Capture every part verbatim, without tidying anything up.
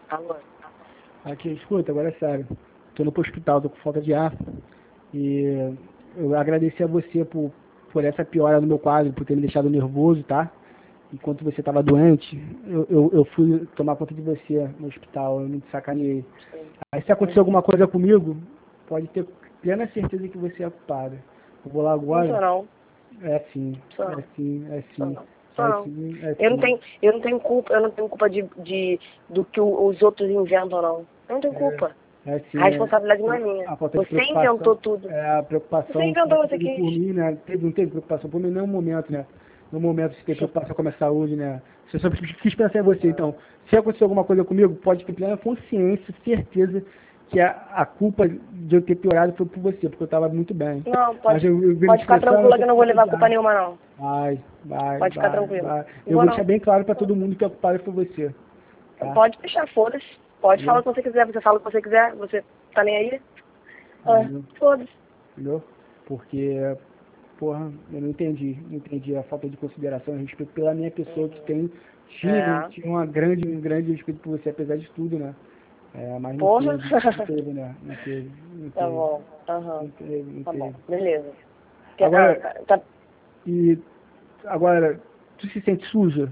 Alô? Aqui, escuta, agora é sério. Tô no hospital, tô com falta de ar. E eu agradeci a você por, por essa piora no meu quadro, por ter me deixado nervoso, tá? Enquanto você estava doente, eu, eu, eu fui tomar conta de você no hospital, eu me sacaneei. Aí se acontecer alguma coisa comigo, pode ter plena certeza que você é culpada. Eu vou lá Não sou agora. não. É sim, Sou é não. sim, é Sou sim. não. Sou É não. sim, é Eu não sim. tenho, eu não tenho culpa, eu não tenho culpa de, de do que o- os outros inventam, não. Eu não tenho culpa. É A sim, é, responsabilidade não é minha. a falta de Você preocupação, inventou tudo. é a Você preocupação que inventou, você você teve por quis. mim, né? Teve, não teve preocupação por mim em nenhum momento, né? No momento você teve preocupação com a minha saúde, né? Você só quis pensar em você. Então, se acontecer alguma coisa comigo, pode ter plena consciência, certeza que a, a culpa de eu ter piorado foi por você, porque eu estava muito bem. Não, Mas pode, eu, eu venho pode te ficar estressando, eu tranquila tô que eu não com vou falta levar de culpa ar. nenhuma, não. Vai, vai, Pode ficar vai, tranquilo. vai. Não Eu vou vou deixar não. bem claro para todo mundo que a culpada foi você, tá? Pode deixar, foda-se. Pode falar Entendeu? o que você quiser, você fala o que você quiser, você tá nem aí? Ah, Entendeu? foda-se. Entendeu? Porque, porra, eu não entendi, não entendi a falta de consideração e respeito pela minha pessoa que tem, tinha, É. tinha uma grande, um grande respeito por você, apesar de tudo, né? É, mas não Porra. teve, não teve, né? Não teve, não Tá teve, bom. Aham. não teve, não Tá bom. teve. Beleza. Que- Ah, Agora, tá, tá. e agora, tu se sente suja?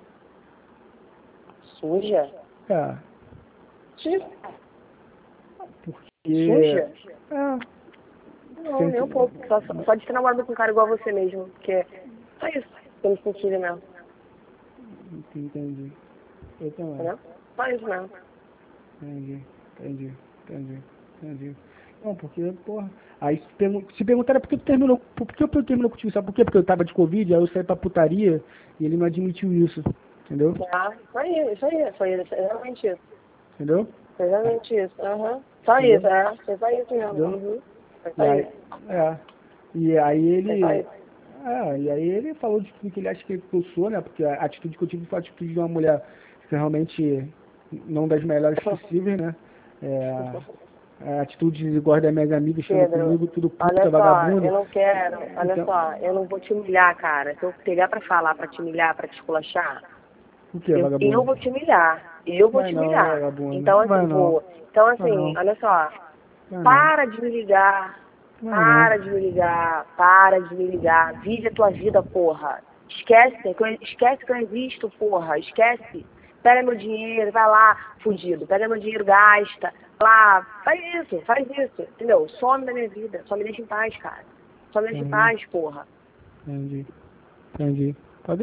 Suja? É, Suja? porque, Suja? é, Não, nem sente, um pouco. Só, só só de ter namorado com um cara igual a você mesmo. Porque só isso. Que eu me senti mesmo. entendi, eu também. Entendeu? Só isso mesmo. Entendi, entendi, entendi, entendi. Não, porque, porra. Aí se, pergun se perguntaram por que tu terminou, por que eu terminou contigo, sabe por quê? Porque eu tava de Covid, aí eu saí pra putaria e ele não admitiu isso, entendeu? Ah, isso aí, isso aí. Foi exatamente isso. Entendeu? Foi exatamente isso. Aham. Só Entendeu? isso, é. Foi só isso mesmo. Entendeu? Uhum. Foi E só aí, isso. é. E aí Foi só ele. isso. É, e aí ele falou de tudo que ele acha que eu sou, né? Porque a atitude que eu tive foi a atitude de uma mulher que realmente não das melhores possíveis, né? É, a atitude igual das minhas amigas estando Pedro, comigo, tudo puta, olha só, vagabundo. eu não quero, olha Então, só, eu não vou te humilhar, cara. Se eu pegar pra falar, pra te humilhar, pra te esculachar, o que, eu, eu vagabundo? vou te humilhar. Eu vou Vai te não, humilhar. vagabundo. Então, Não vai assim, não. vou. Então, Vai assim, não. olha só, Vai não. para de me ligar. Vai não. Para de me ligar. Para de me ligar. Vive a tua vida, porra. Esquece, que eu, esquece que eu existo, porra. Esquece. Pega meu dinheiro, vai lá, fudido. Pega meu dinheiro, gasta. Vai lá, faz isso, faz isso. Entendeu? Some da minha vida. Só me deixa em paz, cara. Só me deixa em Uhum. paz, porra. Entendi. Entendi.